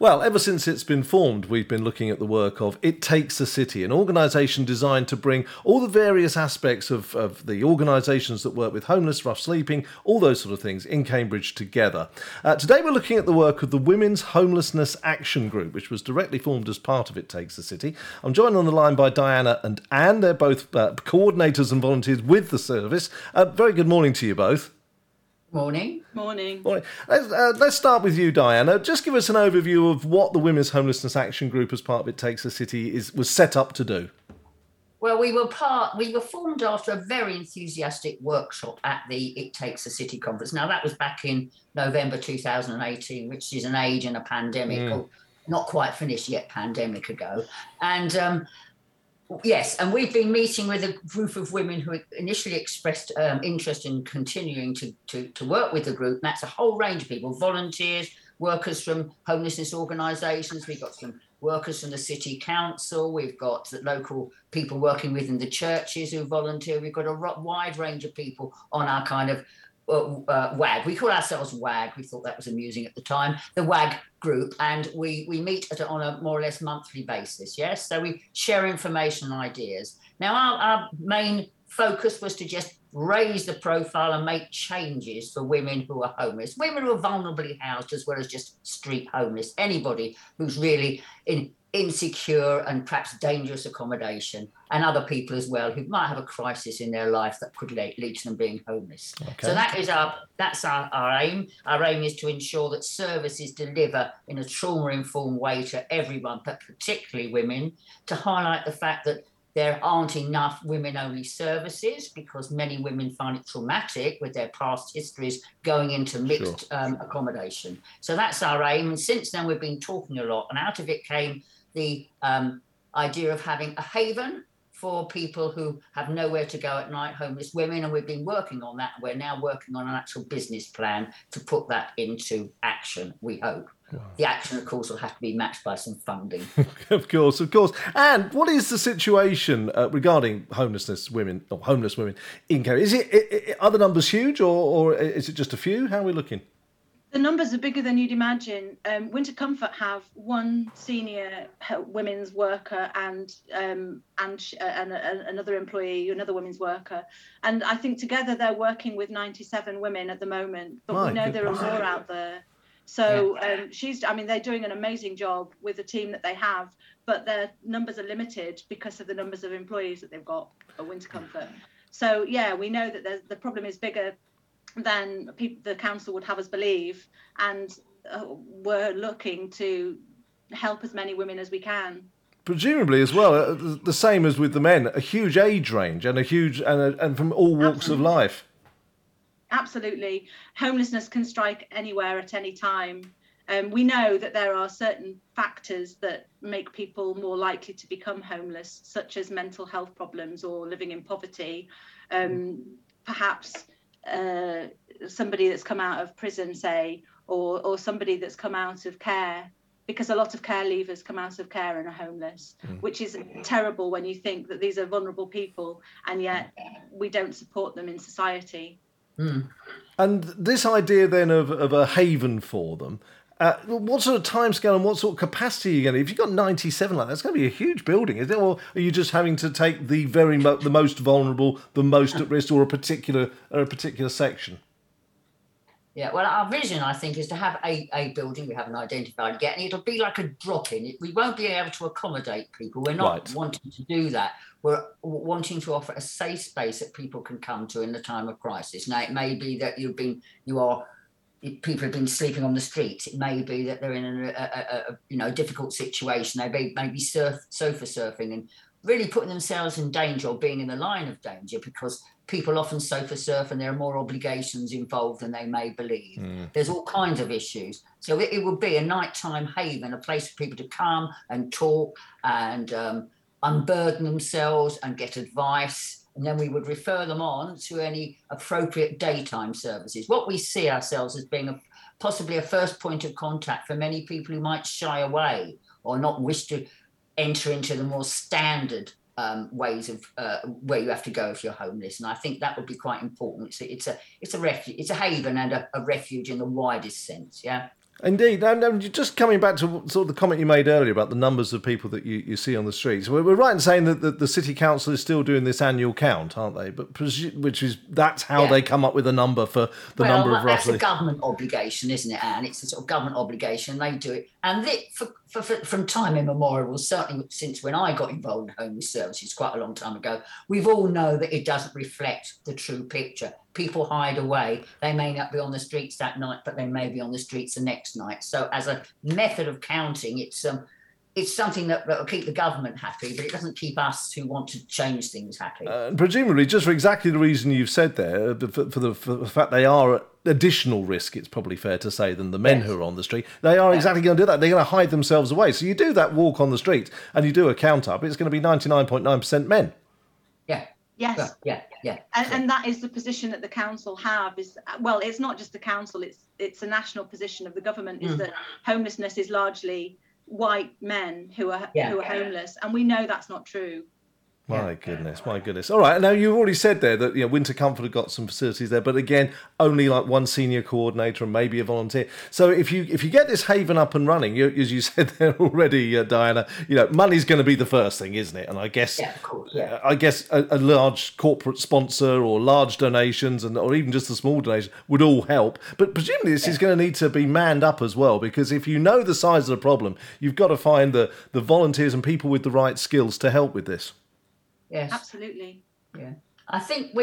Well, ever since it's been formed, we've been looking at the work of It Takes a City, an organisation designed to bring all the various aspects of the organisations that work with homeless, rough sleeping, all those sort of things in Cambridge together. Today we're looking at the work of the Women's Homelessness Action Group, which was directly formed as part of It Takes a City. I'm joined on the line by Diana and Anne. They're both coordinators and volunteers with the service. Very good morning to you both. Morning. Morning. Morning. Let's start with you, Diana. Just give us an overview of what the Women's Homelessness Action Group, as part of It Takes a City, was set up to do. Well, we were formed after a very enthusiastic workshop at the It Takes a City conference. Now, that was back in November 2018, which is an age and a pandemic, or not quite finished yet, pandemic ago. And yes, and we've been meeting with a group of women who initially expressed interest in continuing to work with the group. And that's a whole range of people, volunteers, workers from homelessness organisations. We've got some workers from the city council. We've got the local people working within the churches who volunteer. We've got a wide range of people on our kind of WAG. We call ourselves WAG. We thought that was amusing at the time, the WAG group, and we meet on a more or less monthly basis. Yes, so we share information and ideas. Now, our main focus was to just raise the profile and make changes for women who are homeless, women who are vulnerably housed, as well as just street homeless, anybody who's really in insecure and perhaps dangerous accommodation, and other people as well who might have a crisis in their life that could lead to them being homeless. Okay. So that's our aim. Our aim is to ensure that services deliver in a trauma-informed way to everyone, but particularly women, to highlight the fact that there aren't enough women-only services because many women find it traumatic with their past histories going into mixed accommodation. So that's our aim. And since then, we've been talking a lot. And out of it came the idea of having a haven for people who have nowhere to go at night, homeless women. And we've been working on that. We're now working on an actual business plan to put that into action, we hope. Wow. The action, of course, will have to be matched by some funding. Of course. And what is the situation regarding homeless women in Cambridge? Are the numbers huge, or is it just a few? How are we looking? The numbers are bigger than you'd imagine. Winter Comfort have one senior women's worker and another employee, another women's worker. And I think together they're working with 97 women at the moment, but we know there are more out there. So they're doing an amazing job with the team that they have, but their numbers are limited because of the numbers of employees that they've got at Winter Comfort. So, we know that the problem is bigger than the council would have us believe, and we're looking to help as many women as we can. Presumably as well, the same as with the men, a huge age range and and from all walks of life. Absolutely. Homelessness can strike anywhere at any time. We know that there are certain factors that make people more likely to become homeless, such as mental health problems or living in poverty. Perhaps somebody that's come out of prison, say, or somebody that's come out of care, because a lot of care leavers come out of care and are homeless, which is terrible when you think that these are vulnerable people and yet we don't support them in society. And this idea then of a haven for them, what sort of timescale and what sort of capacity are you going to? If you've got 97 like that, it's going to be a huge building, is it? Or are you just having to take the most vulnerable, the most at risk, or a particular section? Yeah, well, our vision, I think, is to have a building we haven't identified yet, and it'll be like a drop-in. We won't be able to accommodate people. We're not wanting to do that. We're wanting to offer a safe space that people can come to in the time of crisis. Now, it may be that people have been sleeping on the streets. It may be that they're in a difficult situation. They may be sofa surfing and really putting themselves in danger or being in the line of danger, because people often sofa surf and there are more obligations involved than they may believe. There's all kinds of issues. So it would be a nighttime haven, a place for people to come and talk and unburden themselves and get advice. And then we would refer them on to any appropriate daytime services. What we see ourselves as being possibly a first point of contact for many people who might shy away or not wish to enter into the more standard ways of where you have to go if you're homeless. And I think that would be quite important. It's a refuge, it's a haven and a refuge in the widest sense. Yeah. Indeed. And just coming back to sort of the comment you made earlier about the numbers of people that you see on the streets, we're right in saying that the City Council is still doing this annual count, aren't they? But that's how they come up with a number for the number of roughly. That's a government obligation, isn't it, Anne? It's a sort of government obligation. They do it. And from time immemorial, certainly since when I got involved in homeless services quite a long time ago, we've all known that it doesn't reflect the true picture. People hide away. They may not be on the streets that night, but they may be on the streets the next night. So as a method of counting, it's something that will keep the government happy, but it doesn't keep us who want to change things happy. Presumably, just for exactly the reason you've said there, for the fact they are at additional risk, it's probably fair to say, than the men who are on the street. They are exactly going to do that. They're going to hide themselves away. So you do that walk on the street and you do a count up, it's going to be 99.9% men. Yeah. Yes. Yeah. And that is the position that the council have. It's not just the council. It's a national position of the government. Is that homelessness is largely white men who are homeless, and we know that's not true. My goodness. All right, now you've already said there that Winter Comfort have got some facilities there, but again, only like one senior coordinator and maybe a volunteer. So if you get this haven up and running, as you said there already, Diana, money's going to be the first thing, isn't it? And I guess, I guess a large corporate sponsor or large donations or even just a small donation would all help. But presumably this is going to need to be manned up as well, because if you know the size of the problem, you've got to find the volunteers and people with the right skills to help with this. Yes, absolutely. Yeah, I think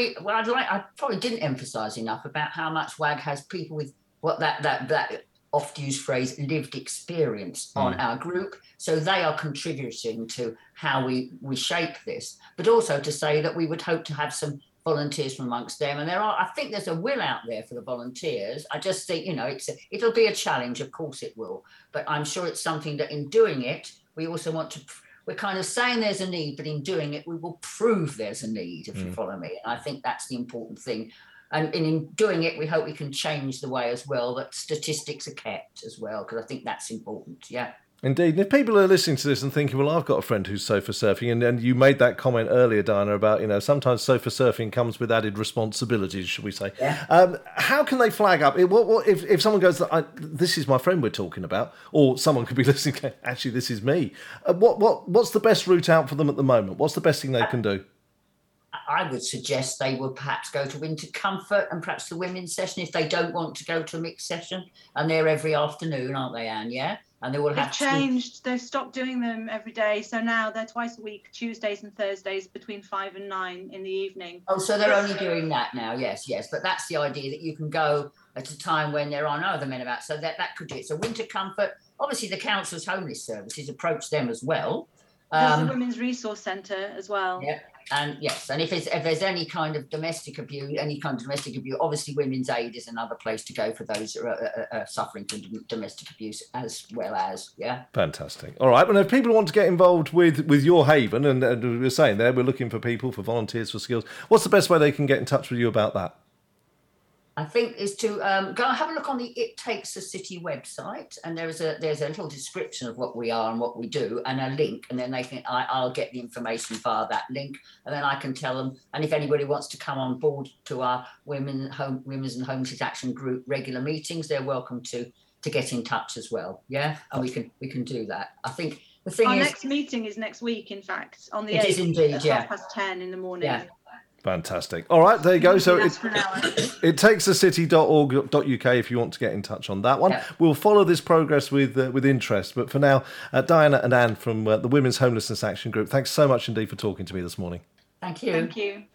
I probably didn't emphasise enough about how much WAG has people with what that oft-used phrase lived experience on our group. So they are contributing to how we shape this, but also to say that we would hope to have some volunteers from amongst them. And I think there's a will out there for the volunteers. I just think it'll be a challenge. Of course it will, but I'm sure it's something that in doing it we also want to. We're kind of saying there's a need, but in doing it, we will prove there's a need, if you follow me. And I think that's the important thing. And in doing it, we hope we can change the way as well that statistics are kept as well, because I think that's important. Yeah. Indeed. And if people are listening to this and thinking, well, I've got a friend who's sofa surfing, and you made that comment earlier, Diana, about, sometimes sofa surfing comes with added responsibilities, should we say. Yeah. How can they flag up? If someone goes, this is my friend we're talking about, or someone could be listening, actually, this is me. What's the best route out for them at the moment? What's the best thing they can do? I would suggest they would perhaps go to Winter Comfort and perhaps the women's session if they don't want to go to a mixed session. And they're every afternoon, aren't they, Anne? Yeah. And they will have changed. They've stopped doing them every day. So now they're twice a week, Tuesdays and Thursdays between 5 and 9 in the evening. Oh, so they're only doing that now. Yes. But that's the idea, that you can go at a time when there are no other men about. So that could do it. So Winter Comfort, obviously the council's homeless services approach them as well. There's the Women's Resource Centre as well. Yeah. And yes, and if there's any kind of domestic abuse, obviously Women's Aid is another place to go for those who are suffering from domestic abuse as well as, yeah. Fantastic. All right, well, if people want to get involved with your haven, and we were saying there, we're looking for people, for volunteers, for skills, what's the best way they can get in touch with you about that? I think is to go and have a look on the It Takes a City website, and there's a little description of what we are and what we do, and a link, and then I'll get the information via that link, and then I can tell them. And if anybody wants to come on board to our Women's and Homeless Action Group regular meetings, they're welcome to get in touch as well. Yeah, and we can do that. I think the thing our next meeting is next week, in fact, on the 8th. It is indeed, yeah. 10:30 in the morning. Yeah. Fantastic. All right, there you go. So it takes a city.org.uk if you want to get in touch on that one. Yeah. We'll follow this progress with interest. But for now, Diana and Anne from the Women's Homelessness Action Group, thanks so much indeed for talking to me this morning. Thank you. Thank you.